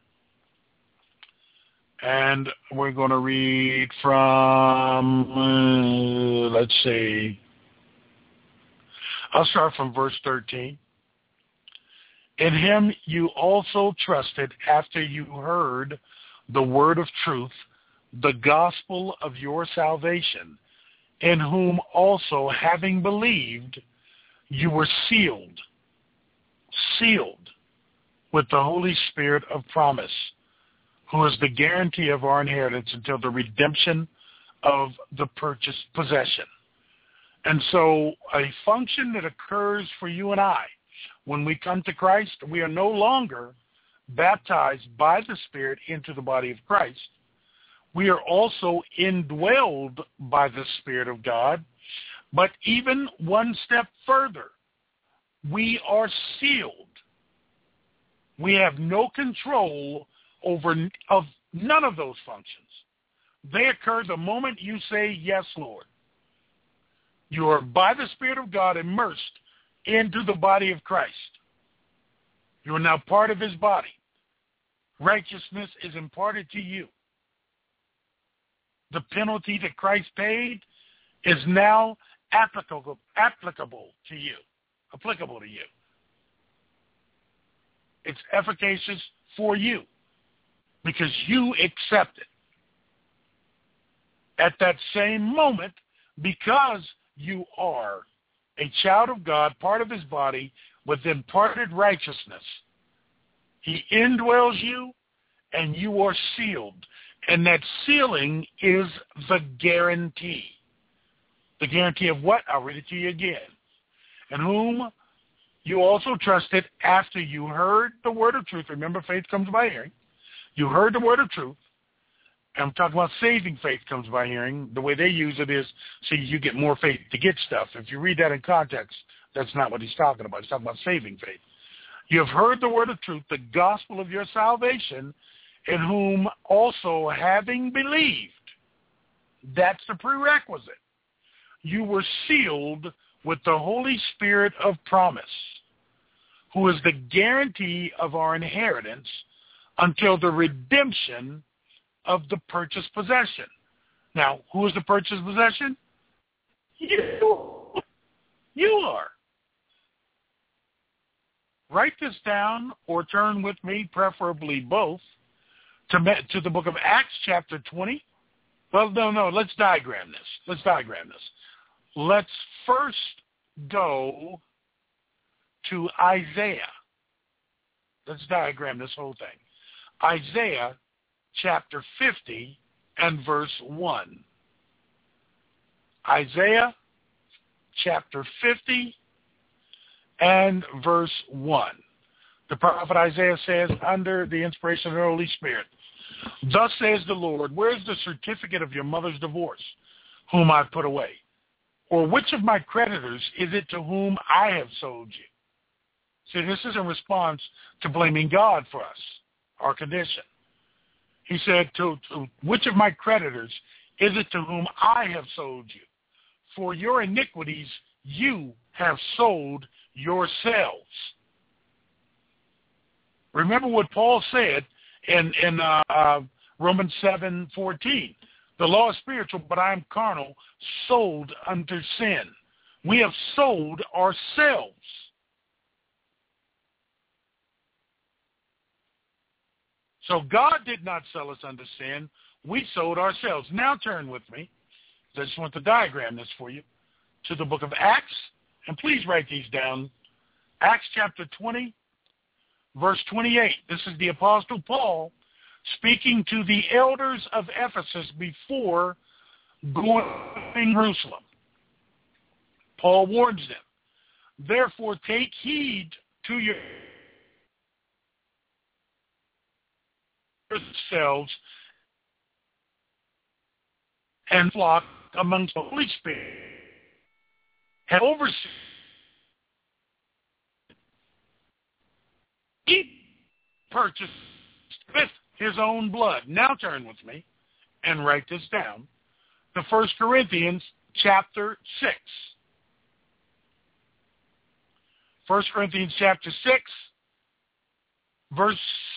and we're going to read from, uh, let's see, I'll start from verse thirteen. In him you also trusted after you heard the word of truth, the gospel of your salvation, in whom also, having believed, you were sealed, sealed with the Holy Spirit of promise, who is the guarantee of our inheritance until the redemption of the purchased possession. And so a function that occurs for you and I, when we come to Christ, we are no longer baptized by the Spirit into the body of Christ. We are also indwelled by the Spirit of God, but even one step further, we are sealed. We have no control over of none of those functions. They occur the moment you say, yes, Lord. You are, by the Spirit of God, immersed into the body of Christ. You are now part of his body. Righteousness is imparted to you. The penalty that Christ paid is now applicable, applicable to you, applicable to you. It's efficacious for you because you accept it. At that same moment, because you are a child of God, part of his body, with imparted righteousness, he indwells you and you are sealed. And that sealing is the guarantee. The guarantee of what? I'll read it to you again. In whom you also trusted after you heard the word of truth. Remember, faith comes by hearing. You heard the word of truth. I'm talking about saving faith comes by hearing. The way they use it is, see, you get more faith to get stuff. If you read that in context, that's not what he's talking about. He's talking about saving faith. You have heard the word of truth, the gospel of your salvation, in whom also having believed, That's the prerequisite. You were sealed with the Holy Spirit of promise, who is the guarantee of our inheritance until the redemption of the purchased possession. Now, who is the purchased possession? You. You are. Write this down or turn with me, preferably both, to, to the book of Acts chapter twenty. Well, no, no, let's diagram this. Let's diagram this. Let's first go to Isaiah. Let's diagram this whole thing. Isaiah chapter fifty and verse one. Isaiah chapter fifty and verse one. The prophet Isaiah says, under the inspiration of the Holy Spirit, thus says the Lord, where's the certificate of your mother's divorce, whom I put away? Or which of my creditors is it to whom I have sold you? See, this is in response to blaming God for us, our condition. He said, to, to which of my creditors is it to whom I have sold you? For your iniquities you have sold yourselves. Remember what Paul said in, in uh, uh, Romans seven fourteen. The law is spiritual, but I am carnal, sold unto sin. We have sold ourselves. So God did not sell us unto sin. We sold ourselves. Now turn with me. I just want to diagram this for you, to the book of Acts. And please write these down. Acts chapter twenty, verse twenty-eight. This is the Apostle Paul speaking to the elders of Ephesus before going to Jerusalem. Paul warns them, therefore take heed to yourselves and flock amongst the Holy Spirit and oversee. He purchased with his own blood. Now turn with me and write this down. The First Corinthians chapter six. First Corinthians chapter six, verse,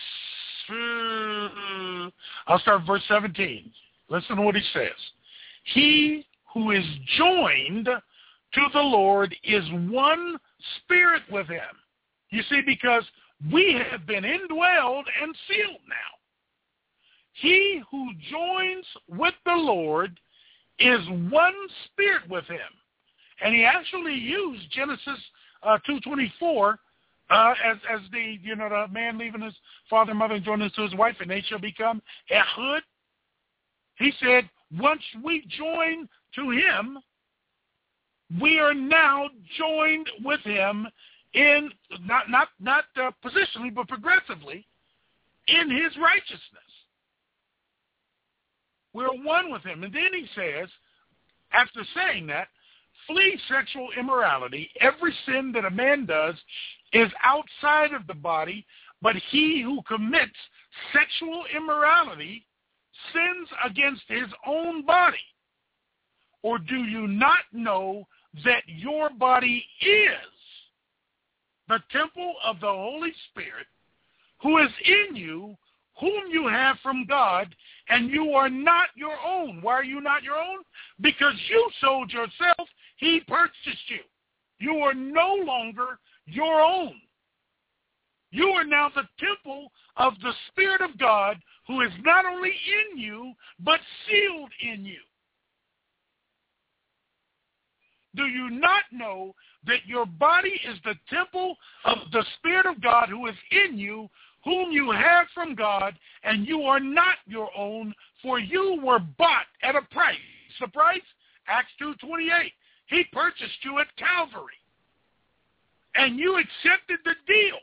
uh, I'll start verse seventeen. Listen to what he says. He who is joined to the Lord is one spirit with him. You see, because we have been indwelled and sealed now. He who joins with the Lord is one spirit with him. And he actually used Genesis uh, two twenty-four uh, as, as the, you know, the man leaving his father and mother and joining to his wife, and they shall become Ehud. He said, once we join to him, we are now joined with him in, not not not uh, positionally, but progressively, in his righteousness. We're one with him. And then he says, after saying that, flee sexual immorality. Every sin that a man does is outside of the body, but he who commits sexual immorality sins against his own body. Or do you not know that your body is the temple of the Holy Spirit, who is in you, whom you have from God, and you are not your own? Why are you not your own? Because you sold yourself. He purchased you. You are no longer your own. You are now the temple of the Spirit of God, who is not only in you, but sealed in you. Do you not know that your body is the temple of the Spirit of God who is in you, whom you have from God, and you are not your own, for you were bought at a price. The price? Acts two twenty-eight. He purchased you at Calvary. And you accepted the deal.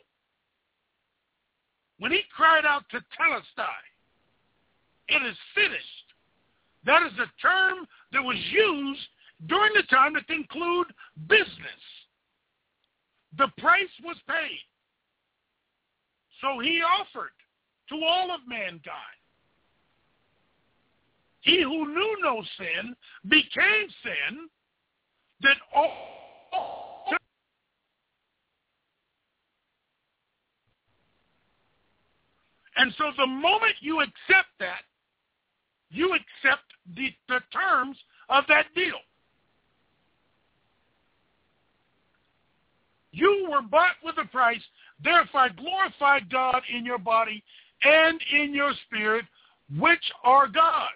When he cried out to Telestai, it is finished. That is a term that was used during the time to conclude business. The price was paid. So he offered to all of mankind He who knew no sin became sin, that all... And so the moment you accept that, you accept the, the terms of that deal. You were bought with a price, therefore glorify God in your body and in your spirit, which are God's.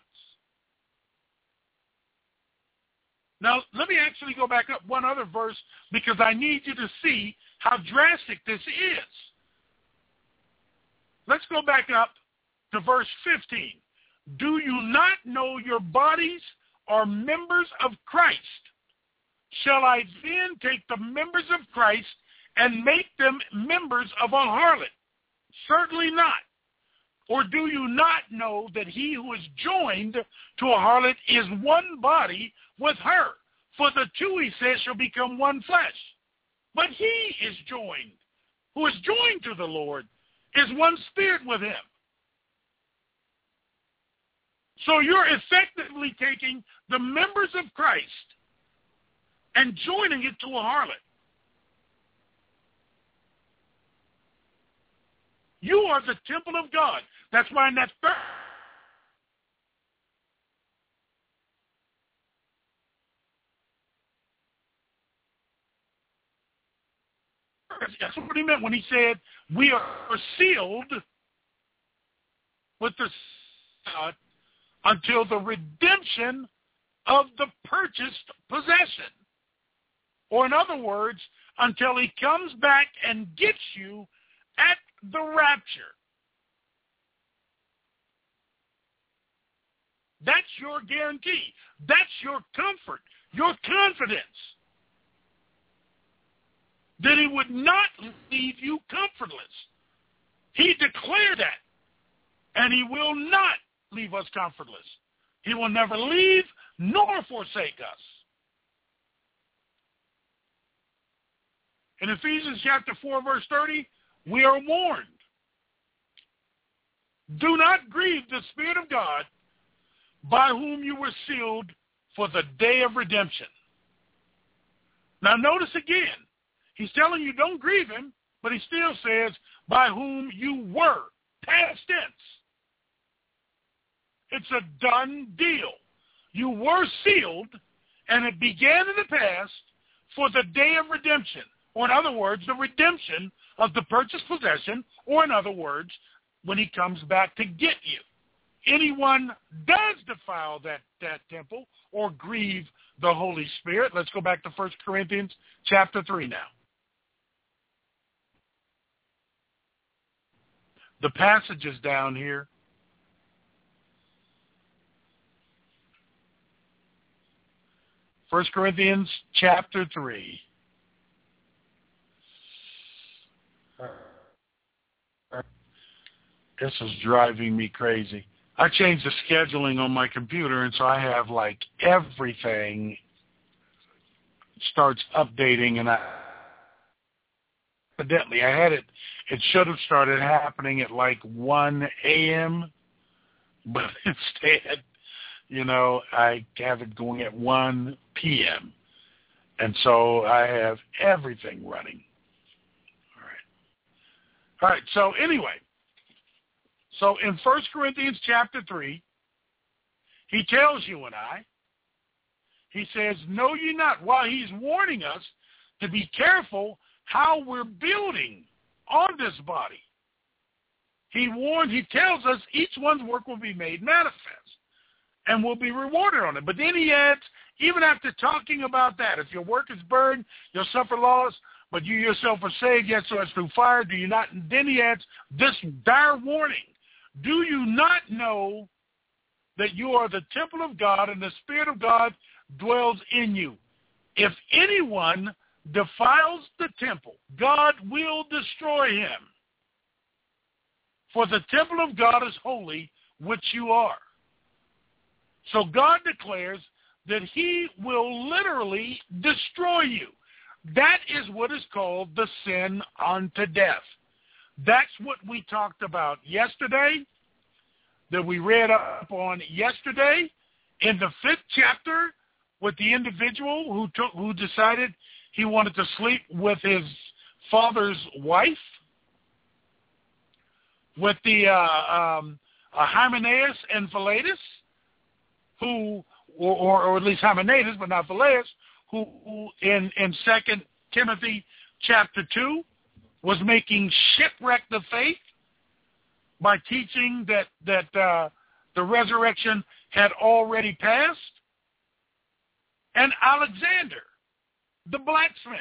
Now, let me actually go back up one other verse because I need you to see how drastic this is. Let's go back up to verse fifteen. Do you not know your bodies are members of Christ? Shall I then take the members of Christ and make them members of a harlot? Certainly not. Or do you not know that he who is joined to a harlot is one body with her? For the two, he says, shall become one flesh. But he is joined, who is joined to the Lord, is one spirit with him. So you're effectively taking the members of Christ and joining it to a harlot. You are the temple of God. That's why in that third, that's what he meant when he said, we are sealed with the God until the redemption of the purchased possession. Or in other words, until he comes back and gets you at the rapture. That's your guarantee. That's your comfort, your confidence that he would not leave you comfortless. He declared that, and he will not leave us comfortless. He will never leave nor forsake us. In Ephesians chapter four, verse thirty, we are warned. Do not grieve the Spirit of God, by whom you were sealed for the day of redemption. Now notice again, he's telling you don't grieve him, but he still says, by whom you were, past tense. It's a done deal. You were sealed, and it began in the past for the day of redemption. Or in other words, the redemption of the purchased possession, or in other words, when he comes back to get you. Anyone does defile that, that temple or grieve the Holy Spirit. Let's go back to First Corinthians chapter three now. The passage is down here. First Corinthians chapter three. This is driving me crazy. I changed the scheduling on my computer, and so I have like everything starts updating, and I evidently I had it. It should have started happening at like one a.m., but instead, you know, I have it going at one p.m., and so I have everything running. All right. All right. So anyway. So in First Corinthians chapter three, he tells you and I, he says, know ye not, while he's warning us to be careful how we're building on this body. He warns, he tells us each one's work will be made manifest and will be rewarded on it. But then he adds, even after talking about that, if your work is burned, you'll suffer loss, but you yourself are saved, yet so as through fire, do you not? And then he adds this dire warning. Do you not know that you are the temple of God and the Spirit of God dwells in you? If anyone defiles the temple, God will destroy him. For the temple of God is holy, which you are. So God declares that he will literally destroy you. That is what is called the sin unto death. That's what we talked about yesterday. that we read up on yesterday in the fifth chapter with the individual who took, who decided he wanted to sleep with his father's wife, with the uh, um, uh, Hymenaeus and Philetus, who, or, or, or at least Hymenaeus, but not Philetus, who, who in, in Second Timothy chapter two was making shipwreck of faith by teaching that, that uh, the resurrection had already passed, and Alexander, the blacksmith,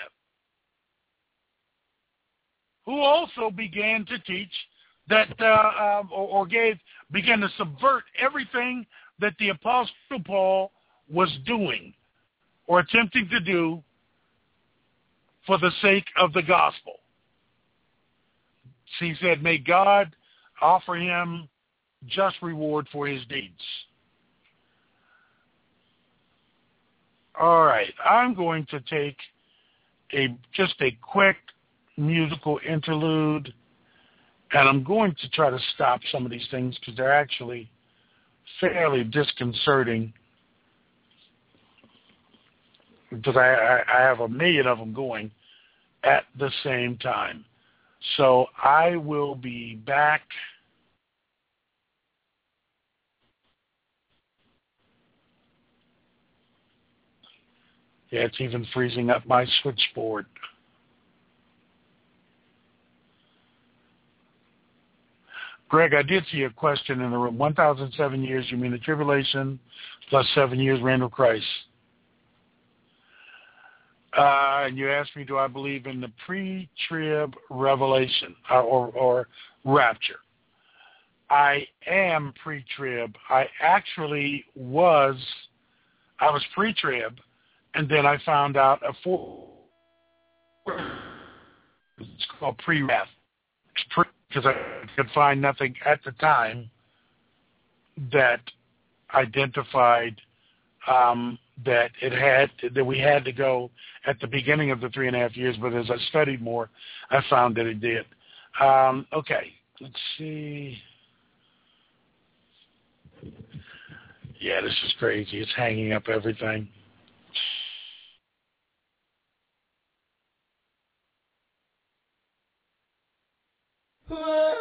who also began to teach that, uh, um, or, or gave, began to subvert everything that the Apostle Paul was doing or attempting to do for the sake of the gospel. He said, may God offer him just reward for his deeds. All right, I'm going to take a just a quick musical interlude, and I'm going to try to stop some of these things because they're actually fairly disconcerting, because I, I, I have a million of them going at the same time. So I will be back. Yeah, it's even freezing up my switchboard. Greg, I did see a question in the room. one thousand seven years, you mean the tribulation plus seven years reign of Christ. Uh, and you asked me, do I believe in the pre-trib revelation uh, or, or rapture? I am pre-trib. I actually was, I was pre-trib, and then I found out a four, it's called pre-wrath, because I could find nothing at the time that identified um, that it had that we had to go at the beginning of the three and a half years. But as I studied more, I found that it did. Um, okay, let's see. Yeah, this is crazy. It's hanging up everything. Whoa.